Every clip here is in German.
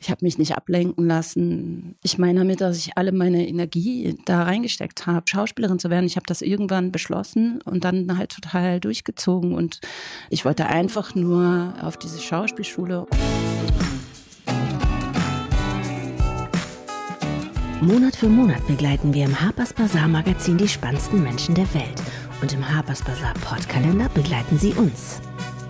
Ich habe mich nicht ablenken lassen. Ich meine damit, dass ich alle meine Energie da reingesteckt habe, Schauspielerin zu werden. Ich habe das irgendwann beschlossen und dann halt total durchgezogen. Und ich wollte einfach nur auf diese Schauspielschule. Monat für Monat begleiten wir im Harper's Bazaar Magazin die spannendsten Menschen der Welt. Und im Harper's Bazaar Podkalender begleiten sie uns.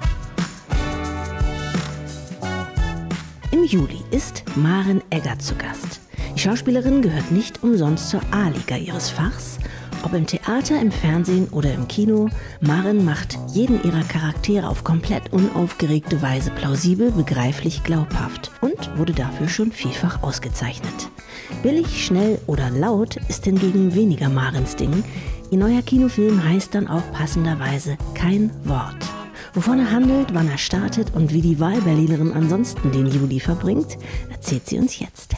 Im Juli ist Maren Eggert zu Gast. Die Schauspielerin gehört nicht umsonst zur A-Liga ihres Fachs. Ob im Theater, im Fernsehen oder im Kino, Maren macht jeden ihrer Charaktere auf komplett unaufgeregte Weise plausibel, begreiflich, glaubhaft und wurde dafür schon vielfach ausgezeichnet. Billig, schnell oder laut ist hingegen weniger Marens Ding. Ihr neuer Kinofilm heißt dann auch passenderweise Kein Wort. Wovon er handelt, wann er startet und wie die Wahlberlinerin ansonsten den Juli verbringt, erzählt sie uns jetzt.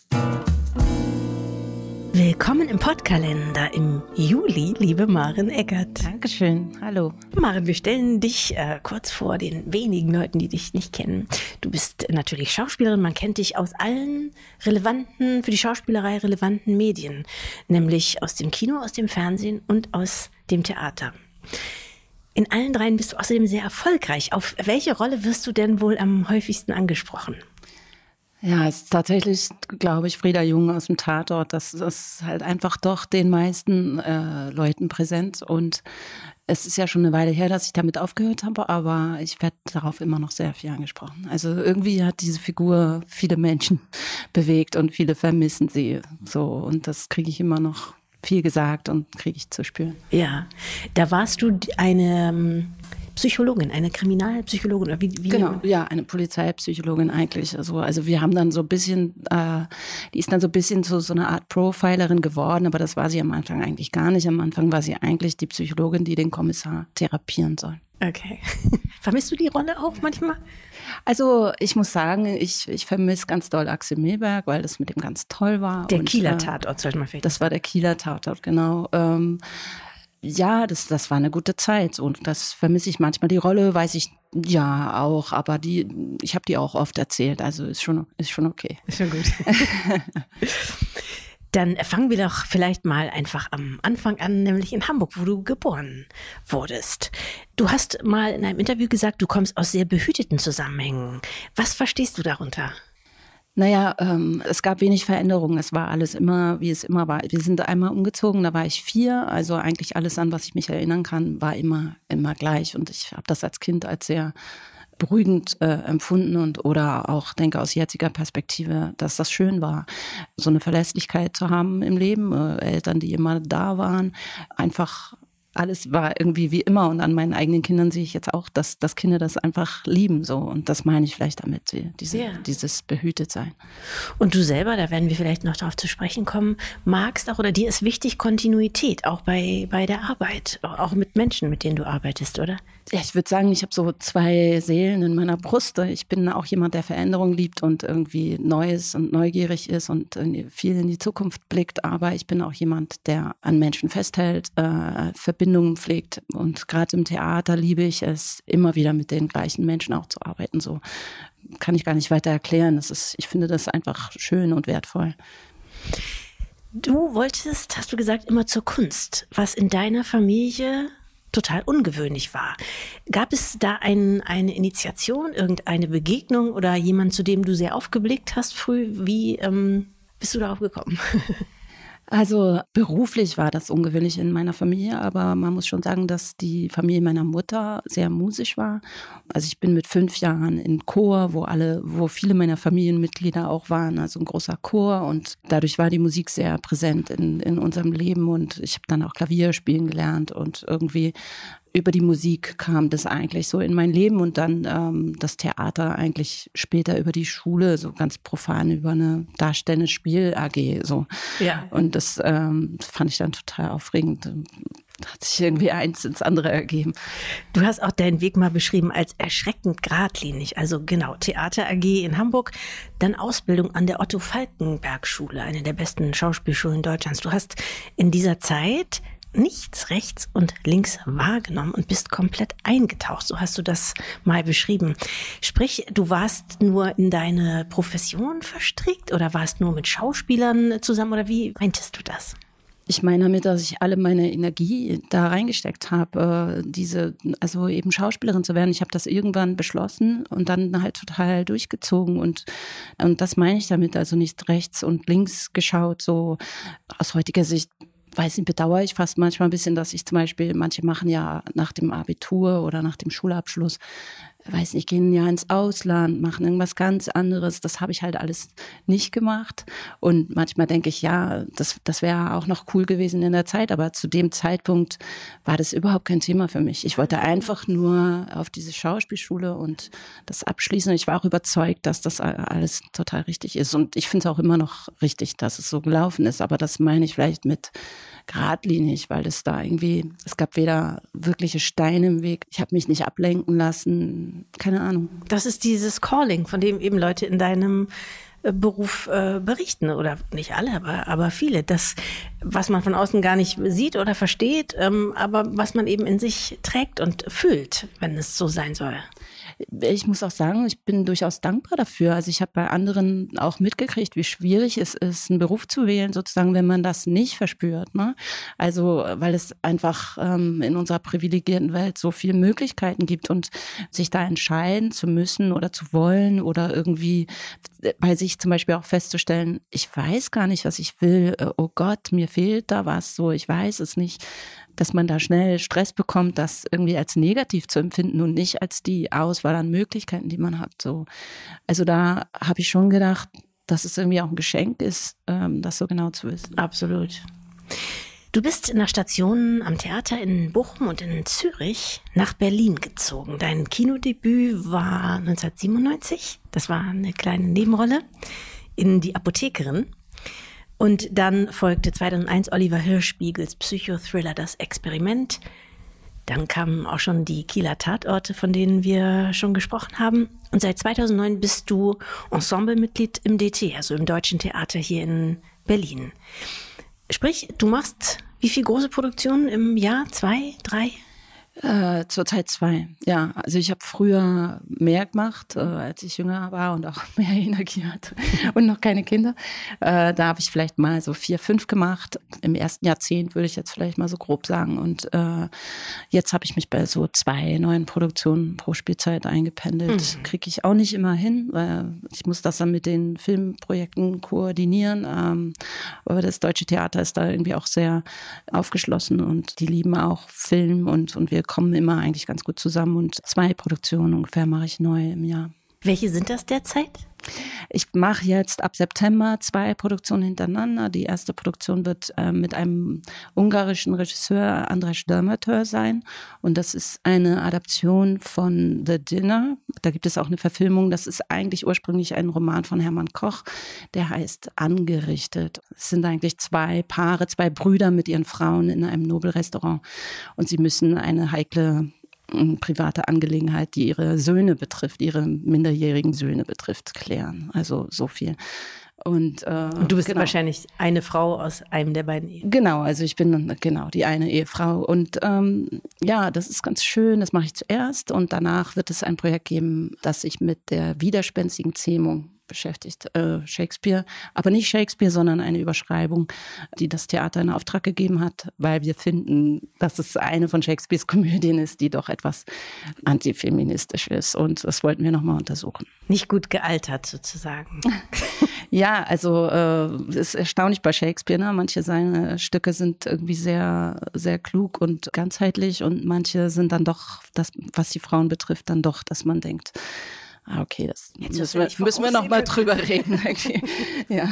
Willkommen im Podkalender im Juli, liebe Maren Eggert. Dankeschön, hallo. Maren, wir stellen dich kurz vor den wenigen Leuten, die dich nicht kennen. Du bist natürlich Schauspielerin, man kennt dich aus allen relevanten, für die Schauspielerei relevanten Medien, nämlich aus dem Kino, aus dem Fernsehen und aus dem Theater. In allen dreien bist du außerdem sehr erfolgreich. Auf welche Rolle wirst du denn wohl am häufigsten angesprochen? Ja, es ist tatsächlich, glaube ich, Frieda Jung aus dem Tatort. Das ist halt einfach doch den meisten Leuten präsent. Und es ist ja schon eine Weile her, dass ich damit aufgehört habe, aber ich werde darauf immer noch sehr viel angesprochen. Also irgendwie hat diese Figur viele Menschen bewegt und viele vermissen sie so. Und das kriege ich immer noch viel gesagt und kriege ich zu spüren. Ja, da warst du eine Psychologin, eine Kriminalpsychologin oder wie? Genau, ja, eine Polizeipsychologin eigentlich. Also wir haben dann so ein bisschen, die ist dann so ein bisschen zu so einer Art Profilerin geworden, aber das war sie am Anfang eigentlich gar nicht. Am Anfang war sie eigentlich die Psychologin, die den Kommissar therapieren soll. Okay. Vermisst du die Rolle auch manchmal? Also ich muss sagen, ich vermisse ganz doll Axel Milberg, weil das mit dem ganz toll war. Der Kieler Tatort, sollte man vielleicht. Das war der Kieler Tatort, genau. Ja, das war eine gute Zeit und das vermisse ich manchmal. Die Rolle weiß ich ja auch, aber ich habe die auch oft erzählt, also ist schon okay. Ist schon gut. Dann fangen wir doch vielleicht mal einfach am Anfang an, nämlich in Hamburg, wo du geboren wurdest. Du hast mal in einem Interview gesagt, du kommst aus sehr behüteten Zusammenhängen. Was verstehst du darunter? Naja, es gab wenig Veränderungen. Es war alles immer, wie es immer war. Wir sind einmal umgezogen, da war ich 4. Also eigentlich alles, an was ich mich erinnern kann, war immer gleich. Und ich habe das als Kind als sehr beruhigend empfunden oder auch denke aus jetziger Perspektive, dass das schön war, so eine Verlässlichkeit zu haben im Leben, Eltern, die immer da waren, einfach alles war irgendwie wie immer und an meinen eigenen Kindern sehe ich jetzt auch, dass Kinder das einfach lieben so und das meine ich vielleicht damit, dieses Behütetsein. Und du selber, da werden wir vielleicht noch darauf zu sprechen kommen, magst auch oder dir ist wichtig Kontinuität, auch bei der Arbeit, auch mit Menschen, mit denen du arbeitest, oder? Ja, ich würde sagen, ich habe so 2 Seelen in meiner Brust. Ich bin auch jemand, der Veränderung liebt und irgendwie Neues und neugierig ist und viel in die Zukunft blickt. Aber ich bin auch jemand, der an Menschen festhält, Verbindungen pflegt. Und gerade im Theater liebe ich es, immer wieder mit den gleichen Menschen auch zu arbeiten. So kann ich gar nicht weiter erklären. Ich finde das einfach schön und wertvoll. Du wolltest, hast du gesagt, immer zur Kunst, was in deiner Familie total ungewöhnlich war. Gab es da eine Initiation, irgendeine Begegnung oder jemand, zu dem du sehr aufgeblickt hast früh? Wie bist du darauf gekommen? Also beruflich war das ungewöhnlich in meiner Familie, aber man muss schon sagen, dass die Familie meiner Mutter sehr musisch war. Also ich bin mit 5 Jahren in Chor, wo viele meiner Familienmitglieder auch waren, also ein großer Chor und dadurch war die Musik sehr präsent in unserem Leben und ich habe dann auch Klavier spielen gelernt und irgendwie über die Musik kam das eigentlich so in mein Leben und dann das Theater eigentlich später über die Schule, so ganz profan über eine darstellende Spiel-AG. So. Ja. Und das fand ich dann total aufregend. Hat sich irgendwie eins ins andere ergeben. Du hast auch deinen Weg mal beschrieben als erschreckend geradlinig. Also genau, Theater AG in Hamburg, dann Ausbildung an der Otto-Falckenberg-Schule, eine der besten Schauspielschulen Deutschlands. Du hast in dieser Zeit nichts rechts und links wahrgenommen und bist komplett eingetaucht. So hast du das mal beschrieben. Sprich, du warst nur in deine Profession verstrickt oder warst nur mit Schauspielern zusammen oder wie meintest du das? Ich meine damit, dass ich alle meine Energie da reingesteckt habe, also eben Schauspielerin zu werden. Ich habe das irgendwann beschlossen und dann halt total durchgezogen und das meine ich damit, also nicht rechts und links geschaut, so aus heutiger Sicht. Weiß nicht, bedauere ich fast manchmal ein bisschen, dass ich zum Beispiel, manche machen ja nach dem Abitur oder nach dem Schulabschluss, weiß nicht, gehen ja ins Ausland, machen irgendwas ganz anderes. Das habe ich halt alles nicht gemacht. Und manchmal denke ich, ja, das wäre auch noch cool gewesen in der Zeit. Aber zu dem Zeitpunkt war das überhaupt kein Thema für mich. Ich wollte einfach nur auf diese Schauspielschule und das abschließen. Und ich war auch überzeugt, dass das alles total richtig ist. Und ich finde es auch immer noch richtig, dass es so gelaufen ist. Aber das meine ich vielleicht mit geradlinig, weil es gab weder wirkliche Steine im Weg. Ich habe mich nicht ablenken lassen. Keine Ahnung. Das ist dieses Calling, von dem eben Leute in deinem Beruf berichten. Oder nicht alle, aber viele. Das, was man von außen gar nicht sieht oder versteht, aber was man eben in sich trägt und fühlt, wenn es so sein soll. Ich muss auch sagen, ich bin durchaus dankbar dafür. Also ich habe bei anderen auch mitgekriegt, wie schwierig es ist, einen Beruf zu wählen, sozusagen, wenn man das nicht verspürt. Ne? Also weil es einfach in unserer privilegierten Welt so viele Möglichkeiten gibt und sich da entscheiden zu müssen oder zu wollen oder irgendwie bei sich zum Beispiel auch festzustellen, ich weiß gar nicht, was ich will. Oh Gott, mir fehlt da was, so ich weiß es nicht. Dass man da schnell Stress bekommt, das irgendwie als negativ zu empfinden und nicht als die Auswahl an Möglichkeiten, die man hat. So. Also da habe ich schon gedacht, dass es irgendwie auch ein Geschenk ist, das so genau zu wissen. Absolut. Du bist nach Stationen am Theater in Bochum und in Zürich nach Berlin gezogen. Dein Kinodebüt war 1997. Das war eine kleine Nebenrolle in Die Apothekerin. Und dann folgte 2001 Oliver Hirschspiegels Psychothriller Das Experiment. Dann kamen auch schon die Kieler Tatorte, von denen wir schon gesprochen haben. Und seit 2009 bist du Ensemblemitglied im DT, also im Deutschen Theater hier in Berlin. Sprich, du machst wie viele große Produktionen im Jahr? 2, 3? Zurzeit 2, ja. Also ich habe früher mehr gemacht, als ich jünger war und auch mehr Energie hatte und noch keine Kinder. Da habe ich vielleicht mal so 4, 5 gemacht. Im ersten Jahrzehnt würde ich jetzt vielleicht mal so grob sagen. Und jetzt habe ich mich bei so 2 neuen Produktionen pro Spielzeit eingependelt. Kriege ich auch nicht immer hin, weil ich muss das dann mit den Filmprojekten koordinieren. Aber das Deutsche Theater ist da irgendwie auch sehr aufgeschlossen und die lieben auch Film und wir kommen immer eigentlich ganz gut zusammen und 2 Produktionen ungefähr mache ich neu im Jahr. Welche sind das derzeit? Ich mache jetzt ab September 2 Produktionen hintereinander. Die erste Produktion wird mit einem ungarischen Regisseur, András Dörmötör, sein. Und das ist eine Adaption von The Dinner. Da gibt es auch eine Verfilmung. Das ist eigentlich ursprünglich ein Roman von Hermann Koch. Der heißt Angerichtet. Es sind eigentlich 2 Paare, 2 Brüder mit ihren Frauen in einem Nobelrestaurant. Und sie müssen eine heikle private Angelegenheit, die ihre Söhne betrifft, ihre minderjährigen Söhne betrifft, klären. Also so viel. Und du bist wahrscheinlich eine Frau aus einem der beiden Ehen. Genau, also ich bin die eine Ehefrau. Und ja, das ist ganz schön, das mache ich zuerst. Und danach wird es ein Projekt geben, das sich mit der widerspenstigen Zähmung beschäftigt, Shakespeare, aber nicht Shakespeare, sondern eine Überschreibung, die das Theater in Auftrag gegeben hat, weil wir finden, dass es eine von Shakespeares Komödien ist, die doch etwas antifeministisch ist und das wollten wir nochmal untersuchen. Nicht gut gealtert sozusagen. Ja, also es ist erstaunlich bei Shakespeare, ne? Manche seiner Stücke sind irgendwie sehr, sehr klug und ganzheitlich und manche sind dann doch, das, was die Frauen betrifft, dann doch, dass man denkt, okay, das müssen wir noch mal drüber reden. Ja.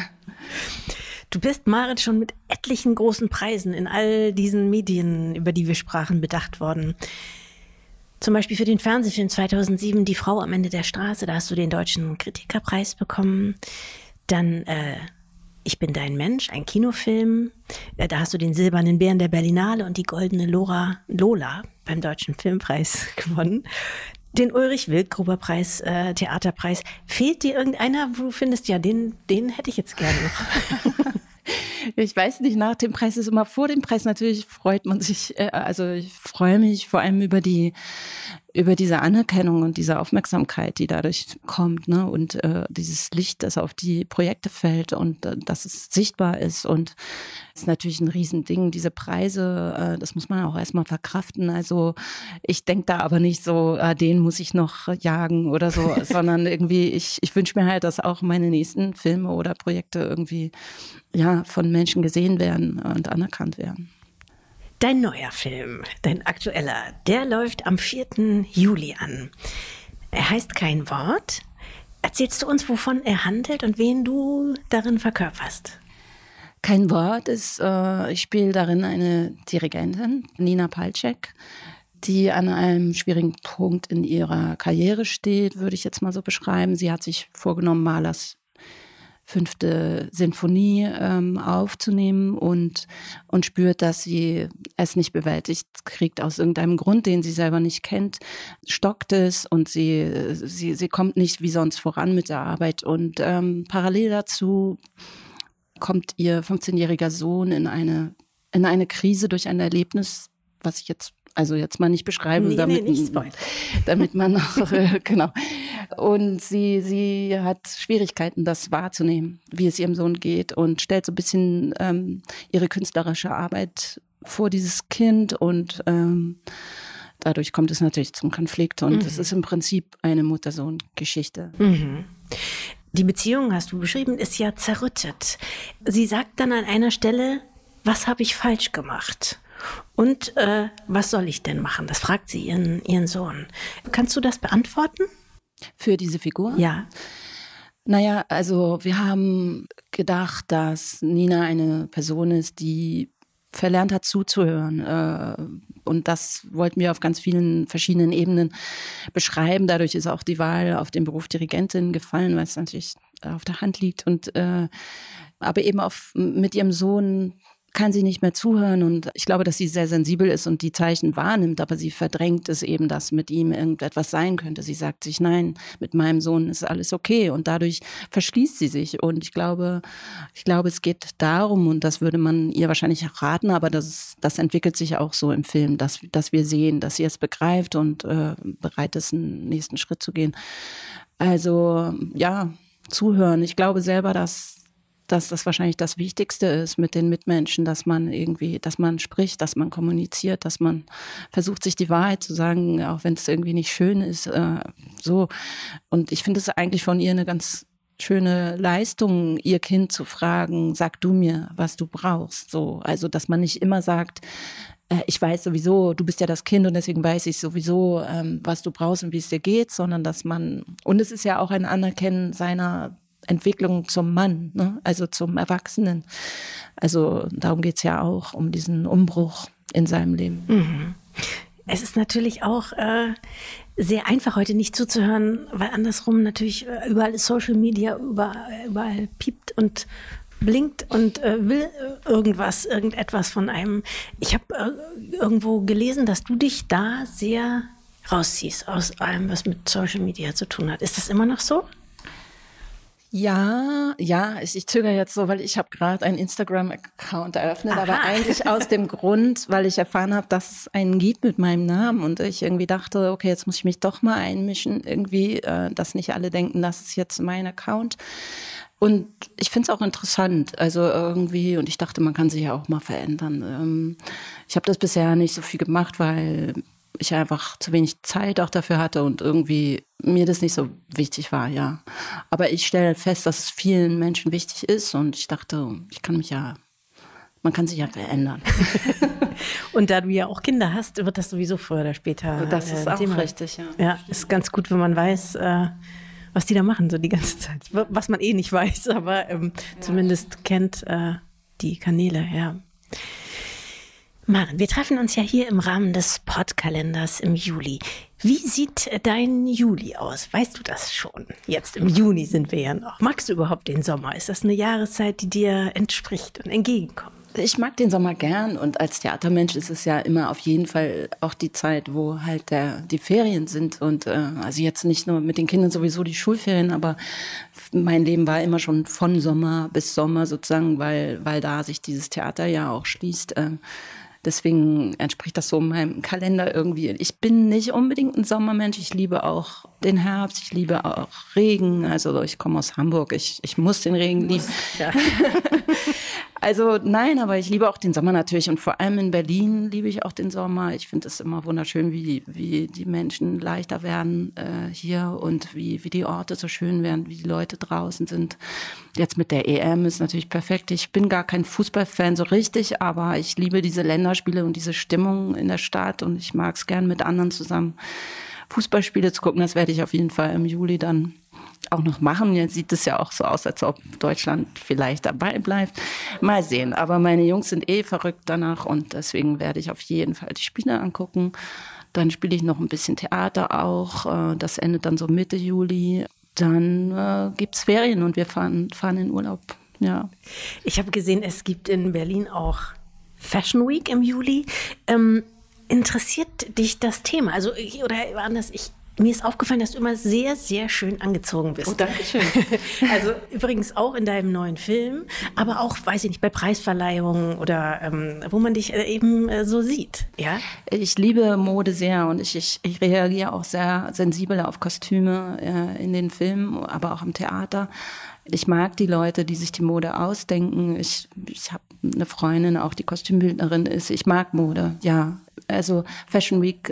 Du bist, Maren, schon mit etlichen großen Preisen in all diesen Medien, über die wir sprachen, bedacht worden. Zum Beispiel für den Fernsehfilm 2007 Die Frau am Ende der Straße, da hast du den Deutschen Kritikerpreis bekommen. Dann Ich bin dein Mensch, ein Kinofilm. Da hast du den Silbernen Bären der Berlinale und die Goldene Lola beim Deutschen Filmpreis gewonnen. Den Ulrich-Wildgruber-Preis, Theaterpreis. Fehlt dir irgendeiner, wo du findest, ja, den hätte ich jetzt gerne noch? Ich weiß nicht, nach dem Preis ist immer vor dem Preis. Natürlich freut man sich, also ich freue mich vor allem über diese Anerkennung und diese Aufmerksamkeit, die dadurch kommt, ne? Und dieses Licht, das auf die Projekte fällt und dass es sichtbar ist. Und es ist natürlich ein Riesending, diese Preise, das muss man auch erstmal verkraften. Also ich denke da aber nicht so, den muss ich noch jagen oder so, sondern irgendwie, ich wünsche mir halt, dass auch meine nächsten Filme oder Projekte irgendwie von Menschen gesehen werden und anerkannt werden. Dein neuer Film, dein aktueller, der läuft am 4. Juli an. Er heißt Kein Wort. Erzählst du uns, wovon er handelt und wen du darin verkörperst? Kein Wort ist, ich spiele darin eine Dirigentin, Nina Palczek, die an einem schwierigen Punkt in ihrer Karriere steht, würde ich jetzt mal so beschreiben. Sie hat sich vorgenommen, Mahlers 5. Sinfonie aufzunehmen und spürt, dass sie es nicht bewältigt kriegt aus irgendeinem Grund, den sie selber nicht kennt, stockt es und sie kommt nicht wie sonst voran mit der Arbeit. Und parallel dazu kommt ihr 15-jähriger Sohn in eine Krise durch ein Erlebnis, was ich jetzt mal nicht beschreiben, damit man noch, genau. Und sie hat Schwierigkeiten, das wahrzunehmen, wie es ihrem Sohn geht und stellt so ein bisschen ihre künstlerische Arbeit vor dieses Kind und dadurch kommt es natürlich zum Konflikt und es ist im Prinzip eine Mutter-Sohn-Geschichte. Mhm. Die Beziehung, hast du beschrieben, ist ja zerrüttet. Sie sagt dann an einer Stelle, was habe ich falsch gemacht? Und was soll ich denn machen? Das fragt sie ihren Sohn. Kannst du das beantworten? Für diese Figur? Ja. Naja, also wir haben gedacht, dass Nina eine Person ist, die verlernt hat zuzuhören. Und das wollten wir auf ganz vielen verschiedenen Ebenen beschreiben. Dadurch ist auch die Wahl auf den Beruf Dirigentin gefallen, weil es natürlich auf der Hand liegt. Und aber eben mit ihrem Sohn kann sie nicht mehr zuhören und ich glaube, dass sie sehr sensibel ist und die Zeichen wahrnimmt, aber sie verdrängt es eben, dass mit ihm irgendetwas sein könnte. Sie sagt sich, nein, mit meinem Sohn ist alles okay und dadurch verschließt sie sich und ich glaube, es geht darum und das würde man ihr wahrscheinlich auch raten, aber das entwickelt sich auch so im Film, dass wir sehen, dass sie es begreift und bereit ist, einen nächsten Schritt zu gehen. Also ja, zuhören. Ich glaube selber, dass das wahrscheinlich das Wichtigste ist mit den Mitmenschen, dass man spricht, dass man kommuniziert, dass man versucht, sich die Wahrheit zu sagen, auch wenn es irgendwie nicht schön ist, so. Und ich finde es eigentlich von ihr eine ganz schöne Leistung, ihr Kind zu fragen, sag du mir, was du brauchst, so. Also, dass man nicht immer sagt, ich weiß sowieso, du bist ja das Kind und deswegen weiß ich sowieso, was du brauchst und wie es dir geht, sondern und es ist ja auch ein Anerkennen seiner Entwicklung zum Mann, ne? Also zum Erwachsenen. Also darum geht es ja auch, um diesen Umbruch in seinem Leben. Mhm. Es ist natürlich auch sehr einfach, heute nicht zuzuhören, weil andersrum natürlich überall ist Social Media, überall piept und blinkt und will irgendetwas von einem. Ich habe irgendwo gelesen, dass du dich da sehr rausziehst aus allem, was mit Social Media zu tun hat. Ist das immer noch so? Ja, ich zögere jetzt so, weil ich habe gerade einen Instagram-Account eröffnet, Aha. Aber eigentlich aus dem Grund, weil ich erfahren habe, dass es einen gibt mit meinem Namen und ich irgendwie dachte, okay, jetzt muss ich mich doch mal einmischen, irgendwie, dass nicht alle denken, das ist jetzt mein Account. Und ich finde es auch interessant, also irgendwie, und ich dachte, man kann sich ja auch mal verändern. Ich habe das bisher nicht so viel gemacht, weil ich einfach zu wenig Zeit auch dafür hatte und irgendwie mir das nicht so wichtig war, ja. Aber ich stelle fest, dass es vielen Menschen wichtig ist und ich dachte, man kann sich ja verändern. Und da du ja auch Kinder hast, wird das sowieso früher oder später das ist auch Thema. Richtig, ja. Ja, ist ganz gut, wenn man weiß, was die da machen, so die ganze Zeit. Was man eh nicht weiß, aber zumindest kennt die Kanäle, ja. Maren, wir treffen uns ja hier im Rahmen des Podkalenders im Juli. Wie sieht dein Juli aus? Weißt du das schon? Jetzt im Juni sind wir ja noch. Magst du überhaupt den Sommer? Ist das eine Jahreszeit, die dir entspricht und entgegenkommt? Ich mag den Sommer gern und als Theatermensch ist es ja immer auf jeden Fall auch die Zeit, wo halt die Ferien sind und also jetzt nicht nur mit den Kindern sowieso die Schulferien, aber mein Leben war immer schon von Sommer bis Sommer sozusagen, weil da sich dieses Theaterjahr auch schließt. Deswegen entspricht das so meinem Kalender irgendwie. Ich bin nicht unbedingt ein Sommermensch. Ich liebe auch den Herbst. Ich liebe auch Regen. Also ich komme aus Hamburg. Ich muss den Regen lieben. Ja. Also nein, aber ich liebe auch den Sommer natürlich. Und vor allem in Berlin liebe ich auch den Sommer. Ich finde es immer wunderschön, wie die Menschen leichter werden hier und wie die Orte so schön werden, wie die Leute draußen sind. Jetzt mit der EM ist natürlich perfekt. Ich bin gar kein Fußballfan so richtig, aber ich liebe diese Länderspiele und diese Stimmung in der Stadt und ich mag es gern mit anderen zusammen Fußballspiele zu gucken. Das werde ich auf jeden Fall im Juli dann auch noch machen. Jetzt sieht es ja auch so aus, als ob Deutschland vielleicht dabei bleibt. Mal sehen. Aber meine Jungs sind verrückt danach und deswegen werde ich auf jeden Fall die Spiele angucken. Dann spiele ich noch ein bisschen Theater auch. Das endet dann so Mitte Juli. Dann gibt's Ferien und wir fahren in Urlaub. Ja. Ich habe gesehen, es gibt in Berlin auch Fashion Week im Juli. Interessiert dich das Thema? Also, oder anders, mir ist aufgefallen, dass du immer sehr, sehr schön angezogen bist. Oh, danke schön. Also übrigens auch in deinem neuen Film, aber auch, weiß ich nicht, bei Preisverleihungen oder wo man dich eben so sieht. Ja? Ich liebe Mode sehr und ich reagiere auch sehr sensibel auf Kostüme in den Filmen, aber auch im Theater. Ich mag die Leute, die sich die Mode ausdenken. Ich habe eine Freundin, auch die Kostümbildnerin ist. Ich mag Mode, ja. Also Fashion Week,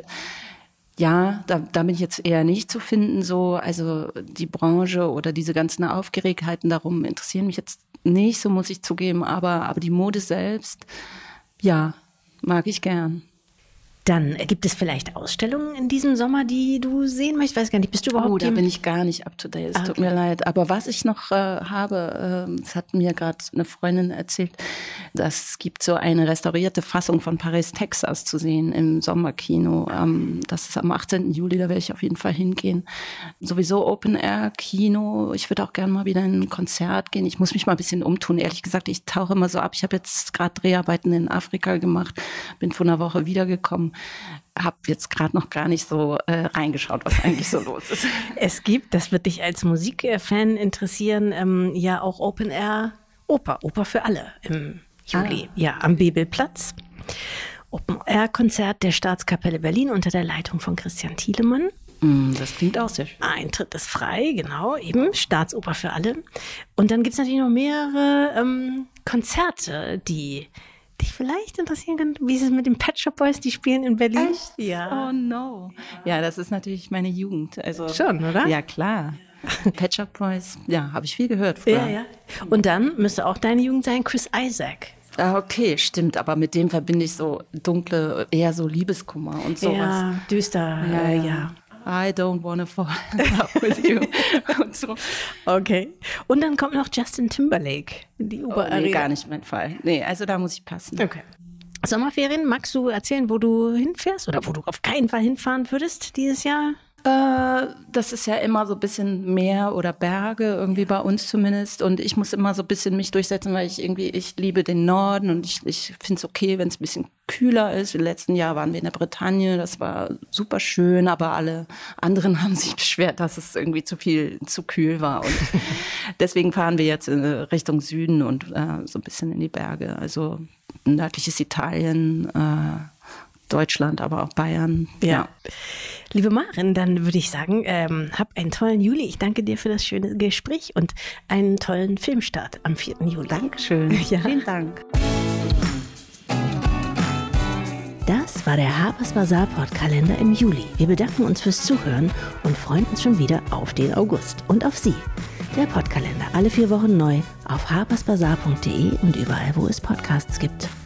ja, da bin ich jetzt eher nicht zu finden. So, also die Branche oder diese ganzen Aufgeregtheiten darum interessieren mich jetzt nicht, so muss ich zugeben. Aber die Mode selbst, ja, mag ich gern. Dann gibt es vielleicht Ausstellungen in diesem Sommer, die du sehen möchtest? Ich weiß gar nicht, bist du überhaupt... Oh, da bin ich gar nicht up to date, es tut mir leid. Aber was ich noch habe, das hat mir gerade eine Freundin erzählt, das gibt so eine restaurierte Fassung von Paris, Texas zu sehen im Sommerkino. Das ist am 18. Juli, da werde ich auf jeden Fall hingehen. Sowieso Open-Air-Kino. Ich würde auch gerne mal wieder in ein Konzert gehen. Ich muss mich mal ein bisschen umtun. Ehrlich gesagt, ich tauche immer so ab. Ich habe jetzt gerade Dreharbeiten in Afrika gemacht, bin vor einer Woche wiedergekommen. Habe jetzt gerade noch gar nicht so reingeschaut, was eigentlich so los ist. Es gibt, das wird dich als Musikfan interessieren, ja auch Open Air Oper für alle im Juli. Ja, am Bebelplatz. Open Air Konzert der Staatskapelle Berlin unter der Leitung von Christian Thielemann. Das klingt auch sehr schön. Eintritt ist frei, genau, eben Staatsoper für alle. Und dann gibt es natürlich noch mehrere Konzerte, die dich vielleicht interessieren können. Wie ist es mit den Pet Shop Boys, die spielen in Berlin? Echt? Ja. Oh no. Ja, das ist natürlich meine Jugend. Also, schon, oder? Ja, klar. Pet Shop Boys, ja, habe ich viel gehört früher. Ja, ja. Und dann müsste auch deine Jugend sein, Chris Isaac. Ah, okay, stimmt. Aber mit dem verbinde ich so dunkle, eher so Liebeskummer und sowas. Ja, düster, ja. I don't wanna fall in love with you. Und so. Okay. Und dann kommt noch Justin Timberlake in die Uber-Arena. Nee, gar nicht mein Fall. Nee, also da muss ich passen. Okay. Sommerferien, magst du erzählen, wo du hinfährst oder wo du auf keinen Fall hinfahren würdest dieses Jahr? Das ist ja immer so ein bisschen Meer oder Berge, irgendwie bei uns zumindest. Und ich muss immer so ein bisschen mich durchsetzen, weil ich liebe den Norden und ich finde es okay, wenn es ein bisschen kühler ist. Im letzten Jahr waren wir in der Bretagne, das war super schön, aber alle anderen haben sich beschwert, dass es irgendwie zu kühl war. Und deswegen fahren wir jetzt in Richtung Süden und so ein bisschen in die Berge. Also nördliches Italien, Deutschland, aber auch Bayern. Ja. Liebe Maren, dann würde ich sagen, hab einen tollen Juli. Ich danke dir für das schöne Gespräch und einen tollen Filmstart am 4. Juli. Dankeschön. Ja. Vielen Dank. Das war der Harper's Bazaar Podkalender im Juli. Wir bedanken uns fürs Zuhören und freuen uns schon wieder auf den August und auf Sie. Der Podkalender alle 4 Wochen neu auf harpersbazaar.de und überall, wo es Podcasts gibt.